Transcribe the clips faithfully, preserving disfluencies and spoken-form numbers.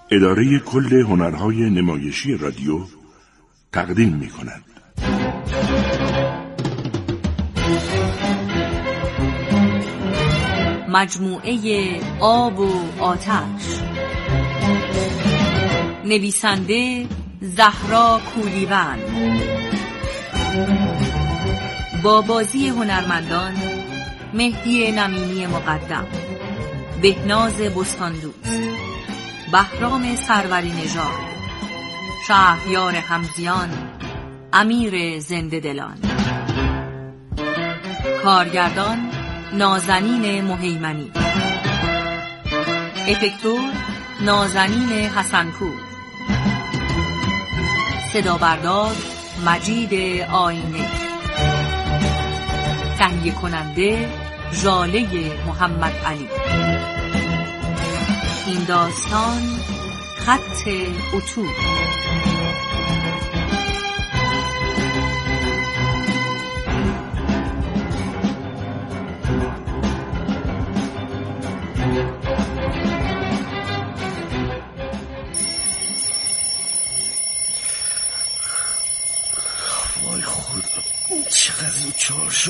اداره کل هنرهای نمایشی رادیو تقدیم می کند. مجموعه آب و آتش، نویسنده زهرا کولیوند، با بازی هنرمندان مهدی نمینی مقدم، بهناز بستاندوست، بهرام سروری نژاد، شهریار حمزیان، امیر زنده دلان. کارگردان نازنین مهیمنی، افکتور نازنین حسنپور، صدا بردار مجید آینه، تهیه کننده ژاله محمد علی. این داستان خط اتو. وای خدا چقدر زود چهار شد.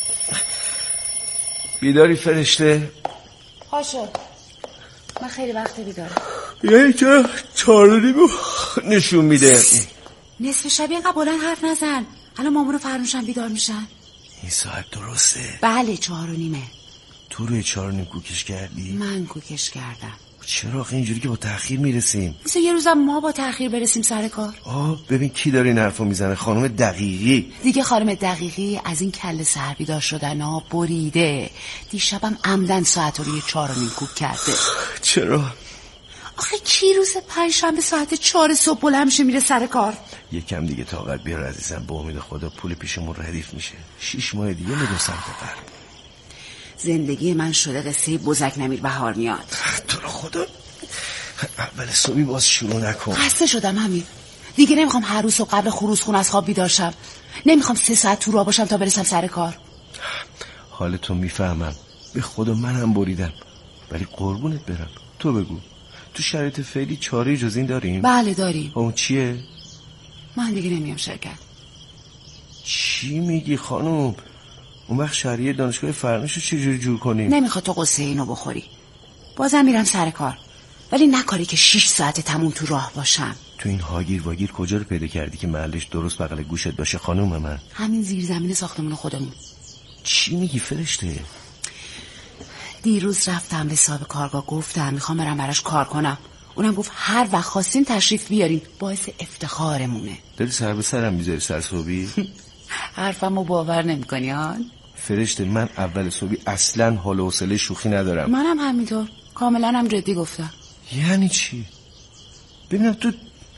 بیداری فرشته؟ پاشو، من خیلی وقت بیدارم. یه چرا چهار و نیمو نشون میده؟ نصف شب اینقدر بلند حرف نزن، الان مامون و فرنوشم بیدار میشن. این ساعت درسته؟ بله چهار و نیمه. تو روی چهار و نیم کوکش کردی؟ من کوکش کردم. چرا آخه اینجوری که با تأخیر میرسیم؟ مثل یه روزم ما با تأخیر برسیم سر کار. آه ببین کی داره این حرفو میزنه، خانم دقیقی. دیگه خانم دقیقی از این کله سر بیدار شدن ها بریده. دیشبم عمدن ساعت رو روی چهار و نیم کوک کرده. چرا؟ آخه کی روز پنجشنبه ساعت چهار صبح بلند میشه میره سر کار؟ یکم دیگه طاقت بیار عزیزم، به امید خدا پول پیشمون ردیف میشه. شیش ماه دیگه میریم سمت غرب. زندگی من شده قصه بزک نمیر بهار میاد. تو رو خدا اول صبحی باز شروع نکن. خسته شدم همین دیگه. نمیخوام هر روز صبح قبل خروج خونه از خواب بیدار شم. نمیخوام سه ساعت تو راه باشم تا برسم سر کار. حالتو میفهمم، به خدا منم بریدم، ولی قربونت برم تو بگو تو شرایط فعلی چاره جز این داریم؟ بله داریم. اون چیه؟ من دیگه نمیام شرکت. چی میگی خانم؟ اون وقت شهریه دانشگاه فرنوشو چجوری جور کنیم؟ نمیخواد تو قصه اینو بخوری. بازم میرم سر کار، ولی نکاری که شیش ساعت تموم تو راه باشم. تو این هاگیر واگیر کجا رو پیدا کردی که محلش درست بغل گوشت باشه خانم من؟ همین زیر زمین ساختمون خودمون. چی میگی فرشته؟ دیروز رفتم به صاحب کارگاه، گفتم میخوام برم براش کار کنم. اونم گفت هر وقت خواستین تشریف بیارین، باعث افتخارمونه. داری سر به سرم میذاری سرصبحی؟ حرفمو باور نمیکنی هان؟ فرشته من اول صبحی اصلا حال و حوصله شوخی ندارم. منم همینطور، کاملا هم جدی گفتم. یعنی چی؟ ببینم تو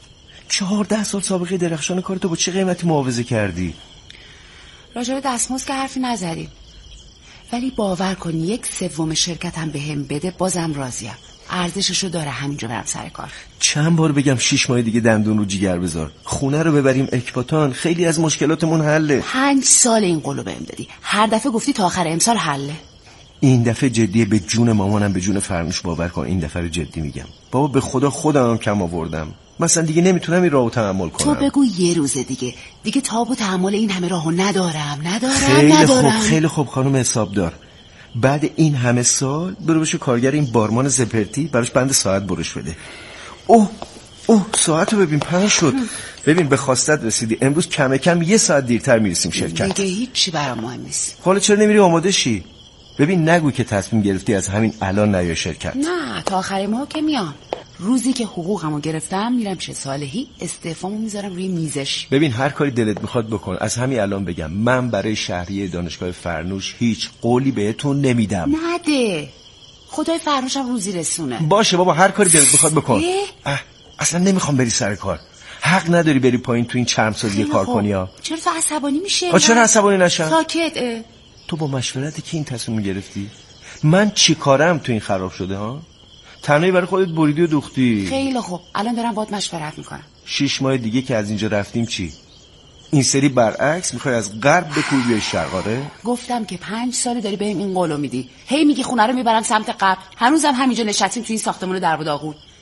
چهارده سال سابقه درخشان کارتو با چه قیمتی معاوضه کردی؟ راجع به دستمزد که حرفی نزدیم، ولی باور کن یک سوم شرکتم بهم بده بازم راضیم. ارزششو داره همینجا برم سر کار. چند بار بگم شیش ماه دیگه دندون رو جیگر بذار، خونه رو ببریم اکباتان، خیلی از مشکلاتمون حله. پنج سال این قولو بهم دادی، هر دفعه گفتی تا آخر امسال حله. این دفعه جدیه، به جون مامانم به جون فرنوش باور کن این دفعه رو جدی میگم. بابا به خدا خودم هم کم آوردم، مثلا دیگه نمیتونم این راهو تحمل کنم. تو بگو یه روز دیگه دیگه تاب و تحمل این همه راهو ندارم ندارم خیلی ندارم. خوب خیلی خوب خانم حسابدار، بعد این همه سال برو بشه کارگر این بارمان زپرتی، براش بند ساعت برش بده. اوه اوه ساعتو ببین پنج شد. ببین به خواستت رسیدی، امروز کم کم یه ساعت دیرتر میرسیم شرکت. دیگه هیچی برام مهم نیست. حالا چرا نمیری آماده شی؟ ببین نگو که تصمیم گرفتی از همین الان نیا شرکت. نه تا آخر ماه که میام. روزی که حقوقمو گرفتم میرم پیش صالحی، استعفامو میذارم روی میزش. ببین هر کاری دلت میخواد بکن، از همین الان بگم من برای شهریه دانشگاه فرنوش هیچ قولی بهتون نمیدم. نده، خدای فرنوشم روزی رسونه. باشه بابا هر کاری دلت میخواد بکن. اه اصلا نمیخوام بری سر کار، حق نداری بری پایین تو این چند سالی کار کنی ها. چرا تو عصبانی میشه؟ آ چرا عصبانی نشم؟ ساکت. اه. تو با مشورتی که این تصمیم گرفتی؟ من چی کارم تو این خراب شده ها؟ تنهایی برای خودت بریدی و دوختی. خیلی خوب الان دارم باهات مشورت میکنم. شش ماه دیگه که از اینجا رفتیم چی؟ این سری برعکس میخوای از غرب به کوی بیای شرق؟ آره گفتم که پنج ساله داری بهم این قولو میدی، هی میگی خونه رو میبرم سمت غرب، هنوزم همینجا نشستیم تو این ساختمون در و داغون.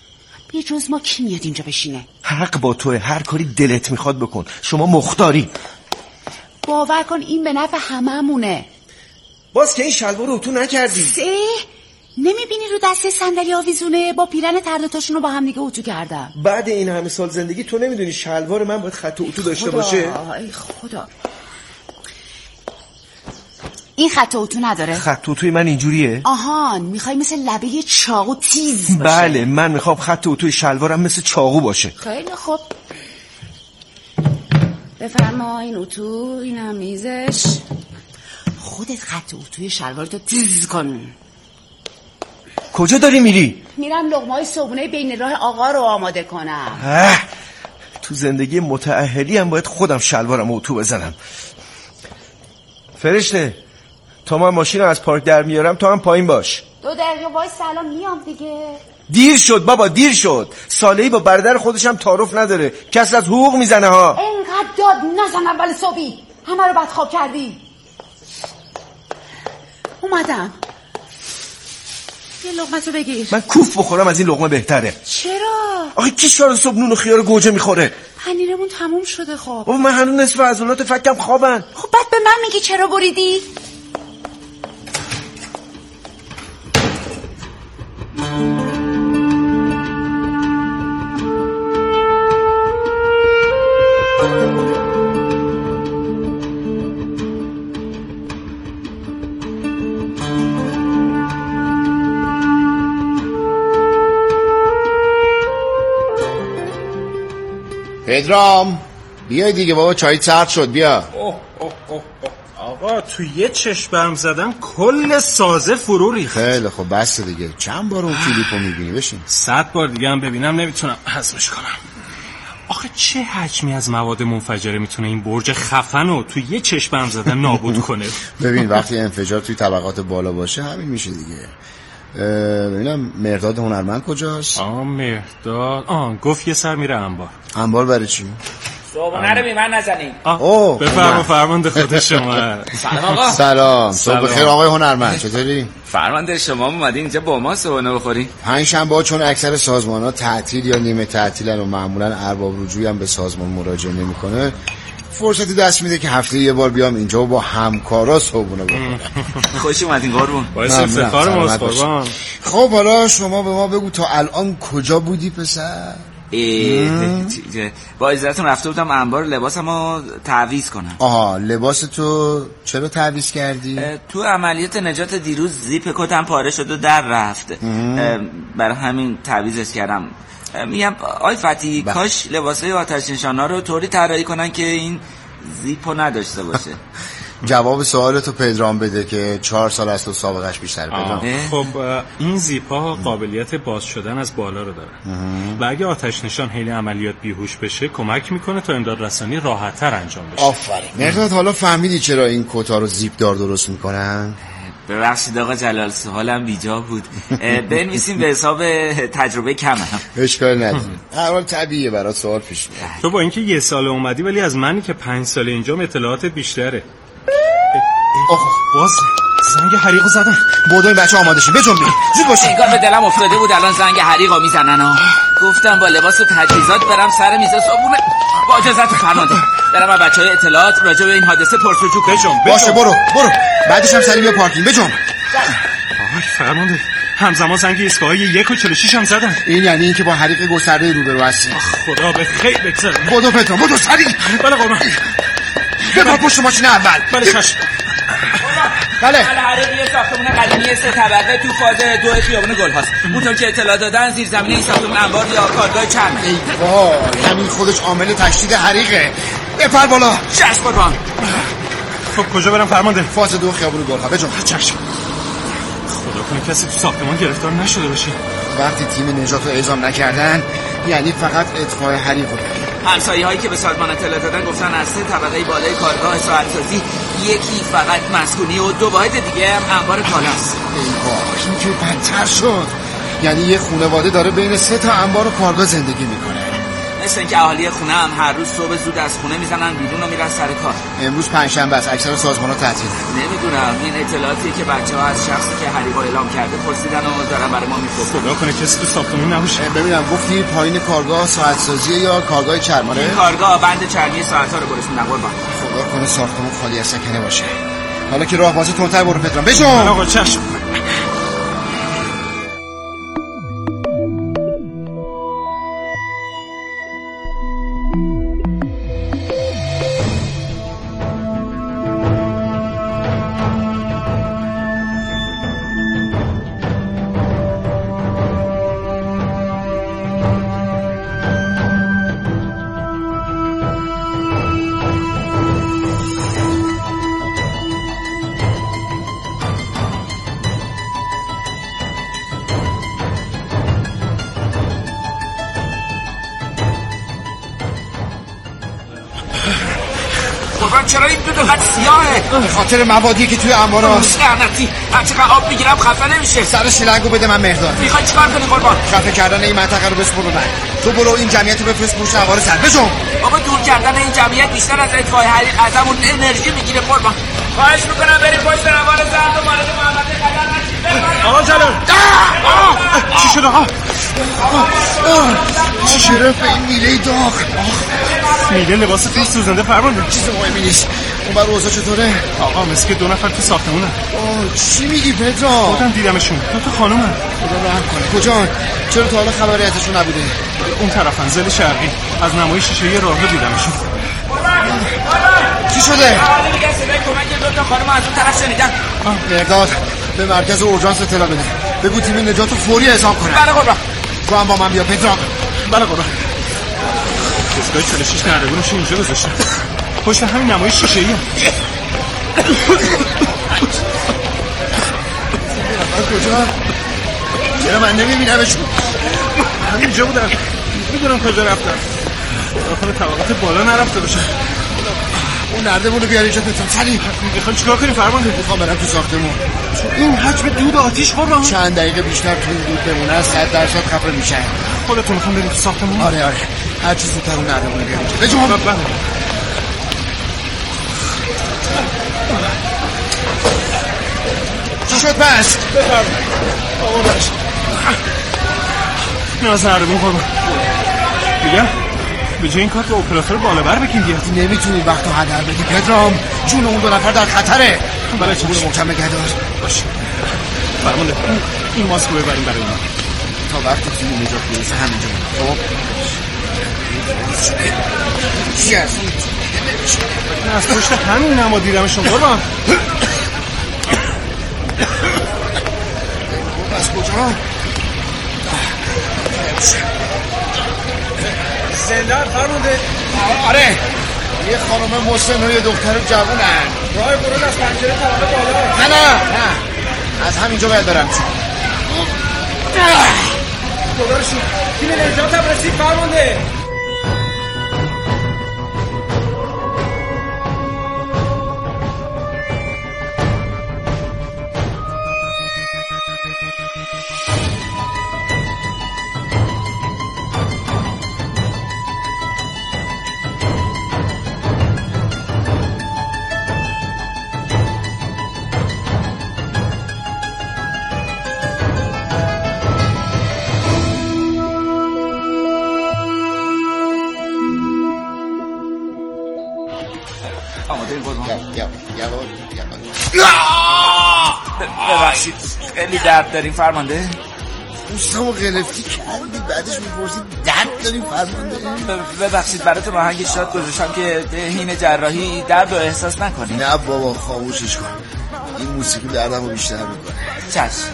بی جز ما کی میاد اینجا بشینه؟ حق با توه، هر کاری دلت میخواد بکن، شما مختاری. باور کن این به نفع هممونه. باز که این شلوار رو اتو نکردی؟ سه نمیبینی رو دسته صندلی آویزونه؟ با پیرن تردتاشون رو با هم دیگه اتو کردم. بعد این همه سال زندگی تو نمیدونی شلوار من باید خط اتو داشته باشه؟ ای خدا، این خط اتو نداره؟ خط اتوی من اینجوریه؟ آهان، میخوای مثل لبه چاقو تیز باشه؟ بله، من میخوام خط اتوی شلوارم مثل چاقو باشه. خیلی خوب، بفرما این اتو، این هم میزش. خودت خط اتوی شلوارتو تیز کن. کجا داری میری؟ میرم لقمه‌های صبحونه بین راه آقا رو آماده کنم. اه. تو زندگی متأهلی هم باید خودم شلوارم اتو بزنم. فرشته، تا من ماشین رو از پارک در میارم تو هم پایین باش. دو دقیقه وای، سلام میام دیگه. دیر شد بابا، دیر شد. ساله‌ای با برادر خودش هم تعارف نداره، کس از حقوق میزنه ها. اینقدر داد نزن اول صبحی، همه رو بدخواب کردی. اومدم، یه لقمه تو بگیر. من کوف بخورم از این لقمه بهتره. چرا؟ آخه کی چهار صبح نون و خیار گوجه میخوره؟ پنیرمون تموم شده. خب بابا من هنوز نصف عضلات فکم خوابن. خب بعد به من میگی چرا بریدی؟ پدرام بیای دیگه بابا، چای سرد شد، بیا. اوه اوه اوه آقا تو یه چشم برم زدم کل سازه فرو ریخت. خیلی خب بس دیگه، چند بار اون کلیپو میبینی؟ بشین. صد بار دیگه هم ببینم نمیتونم هضمش کنم. آخه چه حجمی از مواد منفجره میتونه این برج خفنو تو یه چشم برم زدن نابود کنه؟ ببین وقتی انفجار توی طبقات بالا باشه همین میشه دیگه. ببینم مرداد هنرمند کجاست؟ آه مرداد، آه گفت یه سر میره انبار. انبار برای چی؟ صبحونه رو بی من نزنید. اوه بفرما فرمانده خود شما. سلام آقا. سلام، صبح بخیر آقای هنرمند، چطوری؟ فرمانده شما اومدین اینجا با ما صبحونه بخورین؟ پنج شنبه چون اکثر سازمان‌ها تعطیل یا نیمه تعطیلن و معمولا ارباب رجوعی هم به سازمان مراجعه نمی‌کنه، فرصتی دست میده که هفته یه بار بیام اینجا و با همکارا صبحونه بخورم. خوش اومدین قربون. باعث افتخار ماست قربان. خب حالا شما به ما بگو تا الان کجا بودی پسر؟ با اجازهتون رفته بودم انبار لباسمو تعویض کنم. آها، لباس تو چرا تعویض کردی؟ تو عملیات نجات دیروز زیپ کتم پاره شد و در رفت، برای همین تعویضش کردم. میگم آی فتی کاش لباسای آتش نشانا رو طوری طراحی کنن که این زیپو نداشته باشه. جواب سوالتو پدرام بده که چهار سال از تو سابقش بیشتره. پدرام خب این زیپا قابلیت باز شدن از بالا رو داره و اگه آتش نشان حین عملیات بیهوش بشه کمک میکنه تا امداد رسانی راحت‌تر انجام بشه. آفرین. مرداد حالا فهمیدی چرا این کتا رو زیپ دار درست میکنن؟ ببخشید آقا جلال، سوالم بیجا بود. بنویسیم به حساب تجربه کمم. اشکال نداره، هر حال طبیعیه برات سوال پیش میاد. تو با اینکه یه سال اومدی ولی از منی که پنج سال اینجام اطلاعاتت بیشتره. آخ باز زنگ حریقو زدن. بودو این بچه آماده شید، بجنبید زود باشید. انگار به دلم افتاده بود الان زنگ حریقو میزنن ها. گفتم با لباس و تجهیزات برم سر میز صبحونه. با اجازهت فرمانده برم از بچهای اطلاعات راجع به این حادثه پرسجو کنم. باشه برو برو، بعدش هم سری بیا پارکینگ بجنب. آهای فرمانده همزمان زنگ ایستگاه یک و چهل و شش هم زدن. این یعنی اینکه با حریق گسترده روبرو هستی. خدا به خیر بگذره. بودو پترام بودو سریع. بله قربان. بپر پشت ماشین اول. بله چشم. بله حریق یه ساختمون قدیمی سه طبقه تو فاز دو خیابون گل‌هاست. اونطور که اطلاع دادن زیر زمینه این ساختمون انبار یا کارگاه چرم. ای وای، همین خودش عامل تشدید حریقه. بپر بالا. چشم قربان. خب کجا برم فرمانده؟ فاز دو خیابون گل‌ها، بجنب. چشم. خدا کنه کسی تو ساختمان گرفتار نشده باشه. وقتی تیم نجات رو اعزام نکردن یعنی فقط اطفاء حریق رو. همسایه هایی که به سازمان اطلاع دادن گفتن از سه طبقه بالای کارگاه ساعت‌سازی یکی فقط مسکونی و دو واحد دیگه هم انبار کالاست. ای وای، این که بدتر شد. یعنی یه خانواده داره بین سه تا انبار و کارگاه زندگی میکنه. مثل اینکه اهالی خونه هم هر روز صبح زود از خونه میزنن بیرون و میرن سر کار. امروز پنجشنبه است، اکثر سازمان‌ها تعطیله. نمیدونم، این اطلاعاتی که بچه‌ها از شخصی که حریقو اعلام کرده پرسیدن و دارن برای ما میفرستن. خدا کنه کسی تو ساختمون نباشه. ببینم گفتی پایین کارگاه ساعت سازی یا کارگاه چرماره؟ این کارگاه بند چرمی ساعت‌ها رو برش میدن قربان. خدا کنه ساختمون خالی از سکنه باشه. حالا که راه بازی تندتر برو پدرام. بشو. آقا چشم. چرا این دو دقیقه سیاهه؟ به خاطر موادی که توی انبار هست. لعنتی، هرچقدر آب میگیرم خفه نمیشه. سر شیلنگو بده من مهرداد. میخوای چیکار کنی قربان؟ خفه کردن این منطقه رو بسپر به من. تو برو این جمعیت رو بفرست پشت انبار سر. بشو. بابا دور کردن این جمعیت بیشتر از اطفای حریق ازمون انرژی میگیره قربان. خواهش میکنم بریم پشت انبار زرد و وارد محوطه خطر نشید. آقا جلال. چی شد آقا؟ چی شده به این میله داغ؟ میله لباس توی سوزنده فرمانده. چیز مهمی نیست. اون بر اوضاع چطوره؟ آقا مثل که دو نفر تو ساختمونه. چی میگی پدرام؟ خودم دیدمشون. دو تا خانومن. خدا رحم کنه. کجان؟ چرا تا حالا خبری ازشون نبوده؟ اون طرفن زل شرقی. از نمای شیشه راهرو دیدمشون. چی شده؟ حالا میگن صدای کمک دو تا خانم از اون طرف شنیدن. مرداد به مرکز اورژانس اطلاع بده. بگو تیم نجات رو فوری اعزام کنه. بله قربان. تو هم با من بیا پدرام. بله قربان. دستگاه چهل و شش نردبونش اینجا گذاشته. پشت همین نمای شیشه ای هم. کجا؟ چرا من نمیبینمشون؟ همینجا بودن. میدونم کجا رفتن. داخل طبقات بالا نرفته باشن. اون نردبون رو بیار اینجا پدرام. سریع. میخوان چیکار کنیم فرمانده؟ میخوام برم تو ساختمون. این حجم دود آتیش قربان. چند دقیقه بیشتر تو این دود بمونه صد درصد خفه میشن. خودتون میخوام بریم تو ساختمون؟ آره آره. هر چیز زودتر اون نردبون رو بیار اینجا. بجو. بله. چی شد پس؟ بفرم. آقا برش. نیاز نردبون قربان. میگم به جای این کار به اپراتور بالا بر بکن بیاد. نمیتونی وقت رو هدر بدی پدرام. جون اون دو نفر در خطره. بله چشم. برو محکم نگه دار. باشه. فرمانده این ماسک رو ببریم برای اونا. تا وقتی تیم نجات برسه همینجا خب چی هست؟ از پشت همین نما دیدمشون قربان. از کجا؟ زندان فرمانده. آره یه خانم مسن و یه دختر جوونن. راه ورود از پنجره طبقه بالا. نه نه نه از همینجا باید برم. خدا رو شکر تیم نجات هم رسید فرمانده. ببخشید خیلی درد داریم فرمانده. پوستمو گرفتی کردی بعدش میپرسید درد داریم فرمانده. ببخشید براتون آهنگ شاد گذاشتم که به حین جراحی درد رو احساس نکنی. نه بابا خاموشش کن. این موسیقی دردمو بیشتر میکنه. چشم.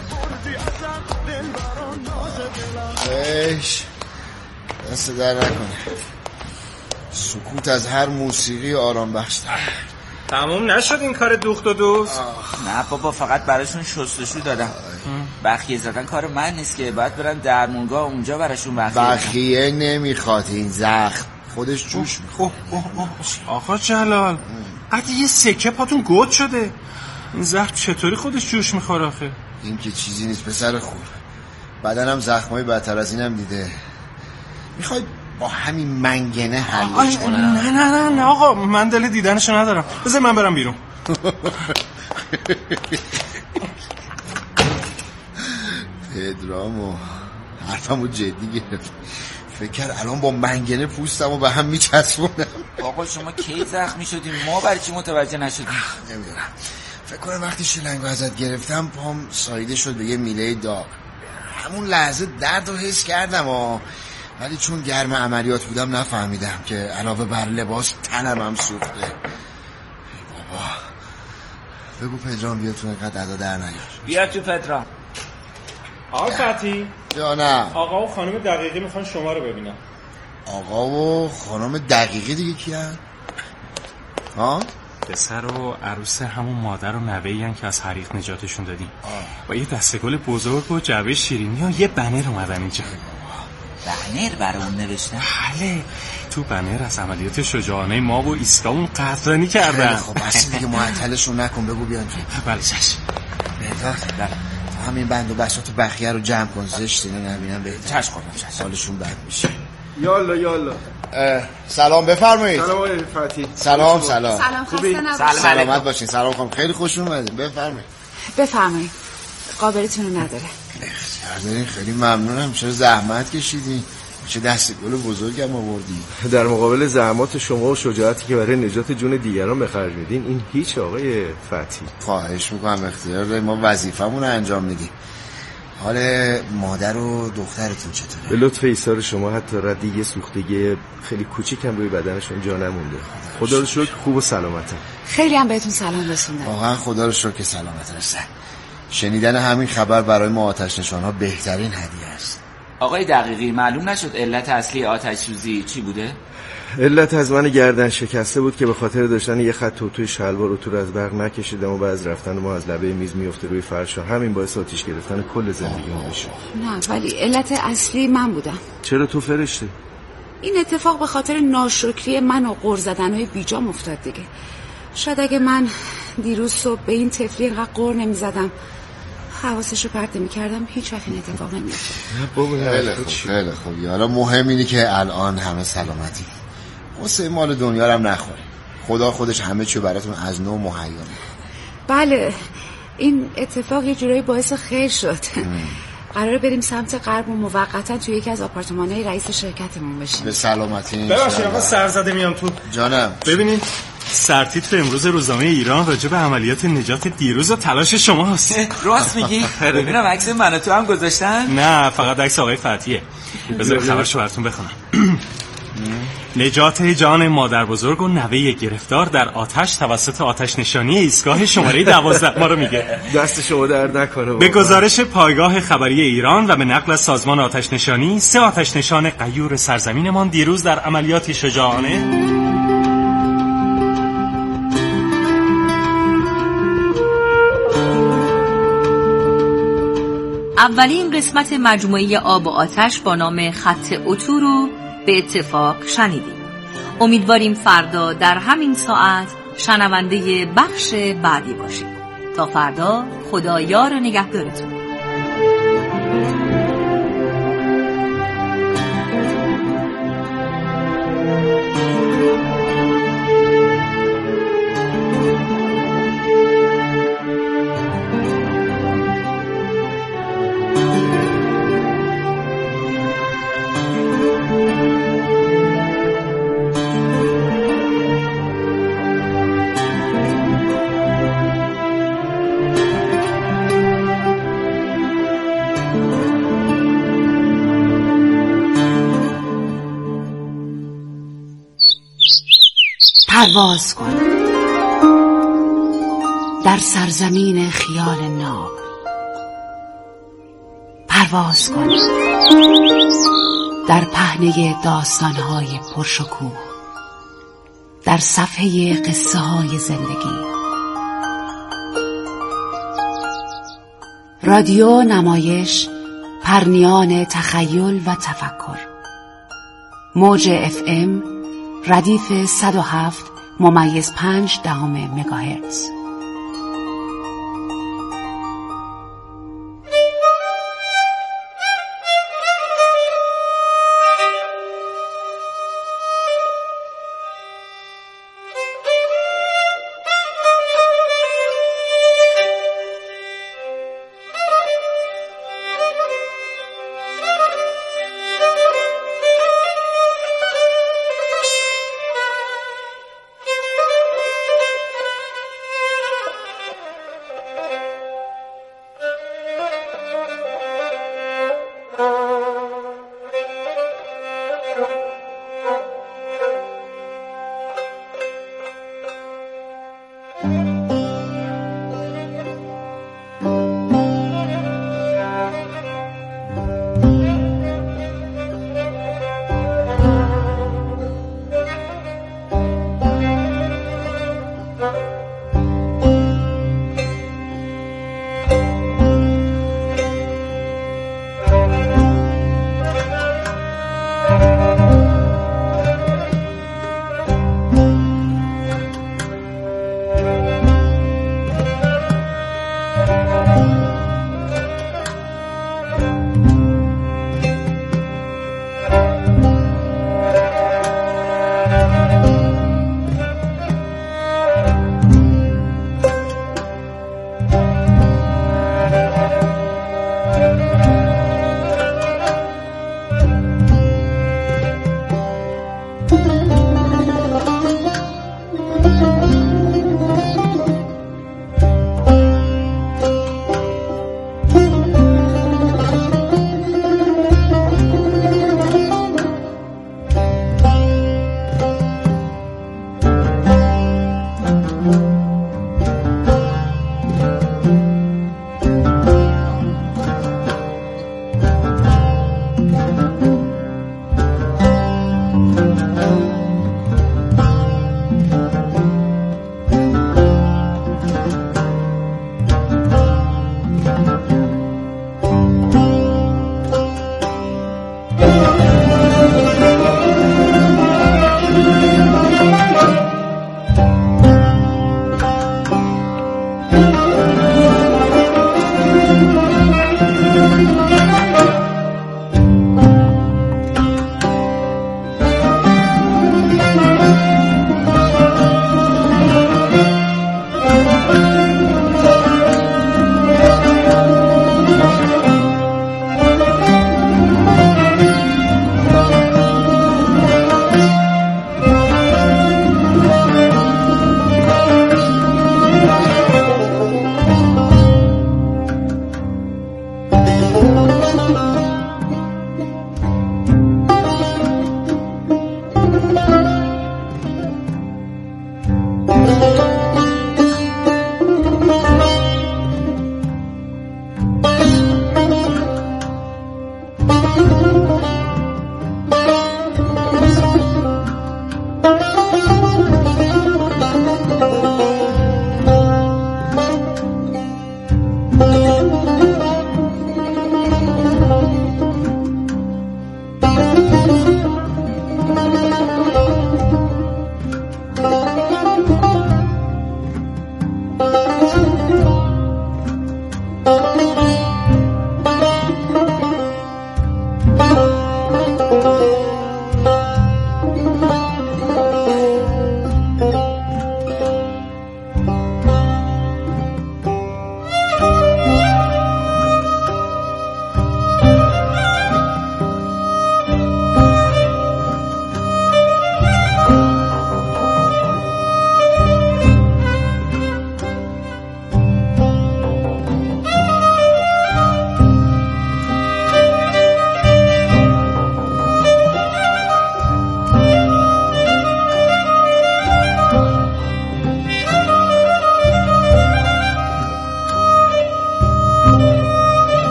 ایش دست در نکنه. سکوت از هر موسیقی آرام بخشتر. تمام نشد این کار دوخت و دوست؟ نه بابا فقط براشون شستشو دادم. بخیه زدن کار من نیست که باید برن درمونگاه اونجا براشون بخیه. بخیه نمیخواد این زخم خودش جوش میخواد. آقا جلال حتی یه سکه پاتون گود شده. این زخم چطوری خودش جوش میخوره آخه؟ این که چیزی نیست پسر خوب. بدنم زخمای بدتر از اینم دیده. میخوای با همین منگنه حلش کنم. نه نه نه نه آقا، من دل دیدنشو ندارم. بذار من برم بیرون. پدرامو حرفمو جدی گرفت. فکر کرد الان با منگنه پوستمو به هم میچسبونم. آقا شما کی زخمی شدیم؟ ما برای چی متوجه نشدیم؟ نمیدونم. فکر کنم وقتی شلنگو ازت گرفتم پام سایده شد به یه میله داغ. همون لحظه درد رو حس کردم ها. ولی چون گرم عملیات بودم نفهمیدم که علاوه بر لباس تنم هم سوخته. ای بابا بگو پدرام بیا تو، اینقدر ادا در نیار. بیا تو پدرام. آقا فتی یا نه آقا و خانم دقیقی میخوان شما رو ببینم. آقا و خانم دقیقی دیگه کیان؟ ها؟ پسر و عروس همون مادر و نوه‌ای ان که از حریق نجاتشون دادیم. با یه دستگل بزرگ و جعبه شیرینی و یه بنر اومدن اینجا. بنر برای اون نوشتن؟ بله، تو بنر از عملیات شجاعانه ما و ایسکا اون قدردانی کردن. خب اصلا دیگه معطلشون نکن، بگو بیان تو. بله چشم. بهتر همین بند و بساط بخیه رو جمع کن، زشت اینو نبینم بهتر. چشم خودم چشم. حالشون بد میشه. یالا یالا. سلام بفرمایید. سلام آقای فتی. سلام سلام. سلام خسته نباشید. سلامت باشین. سلام خانم، خیلی خوش اومدید. بفرمایید. بفرمایید. قابلتون رو نداره. اختیار خیلی ممنونم. چرا زحمت کشیدین؟ چه دست گل بزرگم آوردی. در مقابل زحمات شما و شجاعتی که برای نجات جون دیگران به خرج میدین این هیچ آقای فتی. خواهش میکنم، اختیار داریم، ما وظیفمون رو انجام میدیم. حال مادر و دخترتون چطوره؟ به لطف ایثار شما حتی ردی یه سوختگی خیلی کوچیکم روی بدنشون جا نمونده. خدا رو شکر خوب و سلامتن. خیلی هم بهتون سلام رسوندم. واقعا خدا رو شکر که سلامت هستن. شنیدن همین خبر برای ما آتش نشان‌ها بهترین هدیه است. آقای دقیقی معلوم نشد علت اصلی آتش سوزی چی بوده؟ علت از من گردن شکسته بود که به خاطر داشتن یه خط توی شلوار رو تو از برق نکشیدم و بعد از رفتن ما از لبه میز میفته روی فرش، همین باعث آتش گرفتن کل زندگیمون میشه. نه ولی علت اصلی من بودم. چرا تو فرشته؟ این اتفاق به خاطر ناشکری من و غر زدنهای بیجام افتاد دیگه. شاید اگه من دیروز صبح به این طفلی اینقدر غر نمیزدم، حواسشو پرت نمی‌کردم، هیچ وقت این اتفاق نمی‌افتاد. خیلی خوب خیلی خوب. حالا مهم اینه که الان همه سلامتی. واسه مال دنیا رو هم نخوری. خدا خودش همه چیو براتون از نو مهیا می‌کنه. بله این اتفاق یه جورایی باعث خیر شد. قراره بریم سمت غرب و موقتا توی یکی از آپارتمان‌های رئیس شرکتمون بشیم. به سلامتی. ببخشید آقا سرزده میام تو. جانم. ببینید سرتیتر امروز روزنامه ایران راجع به عملیات نجات دیروز و تلاش شماست. راست میگی؟ ببینم عکس من و تو هم گذاشتن؟ نه فقط عکس آقای فتیه. بذار خبرشو براتون بخونم. نجات جان مادر بزرگ و نوه گرفتار در آتش توسط آتش نشانی ایستگاه شماره دوازده ما رو میگه. دست شما درد نکنه. به گزارش پایگاه خبری ایران و به نقل از سازمان آتش نشانی، سه آتش نشان غیور سرزمینمان دیروز در عملیات شجاعانه اولین قسمت مجموعه آب و آتش با نام خط اتو رو به اتفاق شنیدیم. امیدواریم فردا در همین ساعت شنونده بخش بعدی باشید. تا فردا خدا یار و نگهدارتون. پرواز کن در سرزمین خیال ناب. پرواز کن در پهنه داستانهای پرشکوه، در صفحه قصه های زندگی. رادیو نمایش پرنیان تخیل و تفکر. موج اف ام ردیف صد و هفت ممیز پنج دهم مگاهرتز.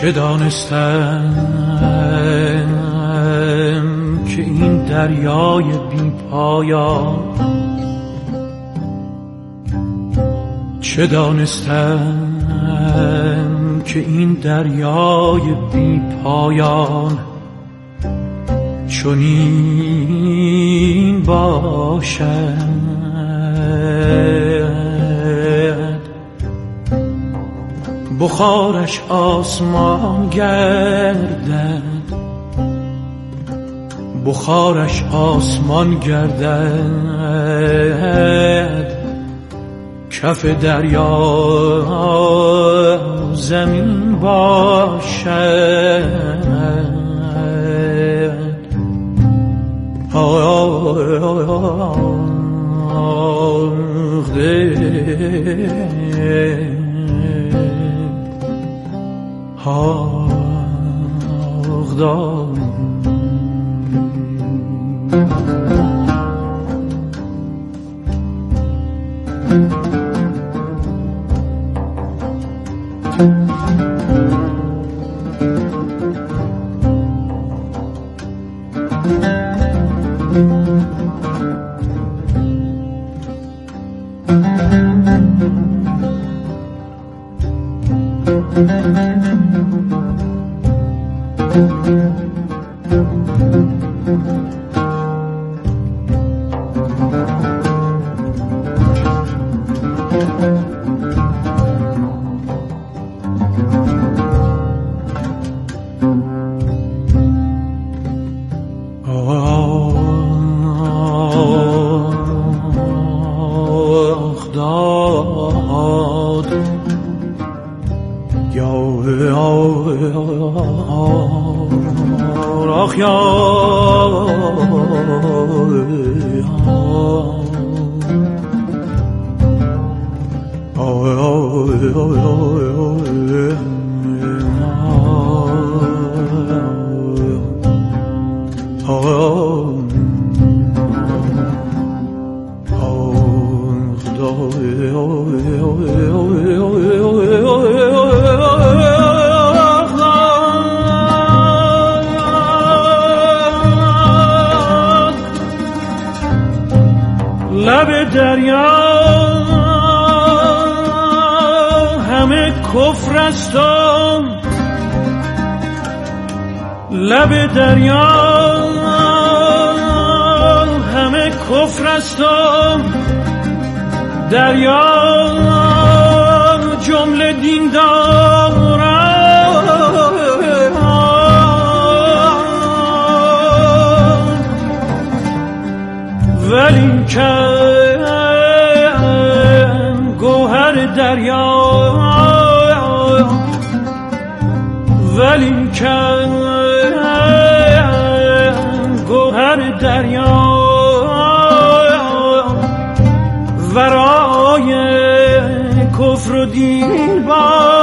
چه دانستم که این دریای بی پایان، چه دانستم که این دریای بی پایان چنین باشد. بخارش آسمان گردد، بخارش آسمان گردد، کف دریا زمین باشد. آخ ده آخ دام لب دریا همه کفر است و لب دریا همه کفر است و دریا جمله دین دارند، ولی که گوهر دریا ولی که گوهر دریا ورای کفر و دین با